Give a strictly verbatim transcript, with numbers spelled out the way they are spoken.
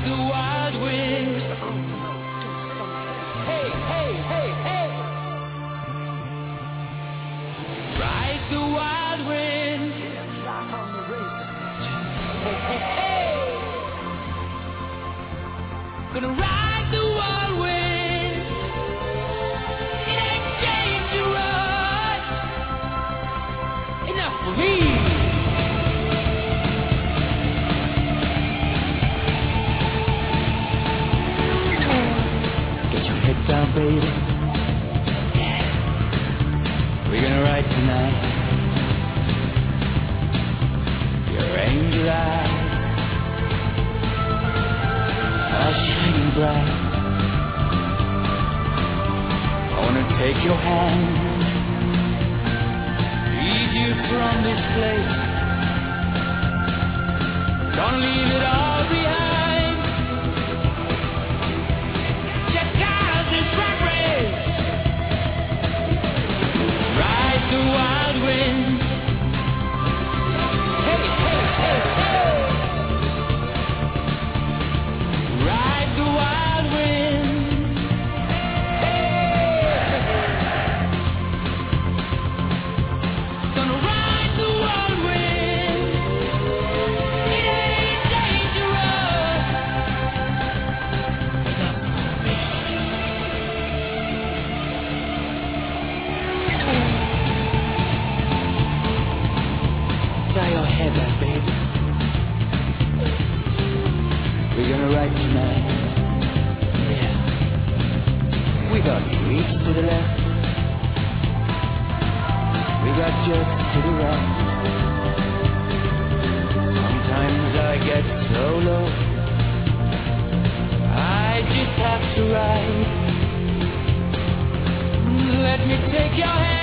the wild wind. Hey, hey, hey, hey. Ride the wild wind. Hey, hey, hey. Gonna ride the wild wind. It ain't dangerous enough for me. Head down, baby. Yeah. We're gonna ride tonight. Your angel eyes are shining bright. I wanna take your hand, lead you from this place. Gonna leave it all behind. The wild wind. Hey, hey, hey, hey. Ride the wild wind. Hey. Gonna ride the wild wind. It ain't dangerous enough for me. Tie your head up, baby. We're gonna ride tonight. Yeah. We got sweets to the left. We got jerks to the right. Sometimes I get so low, I just have to ride. Let me take your hand.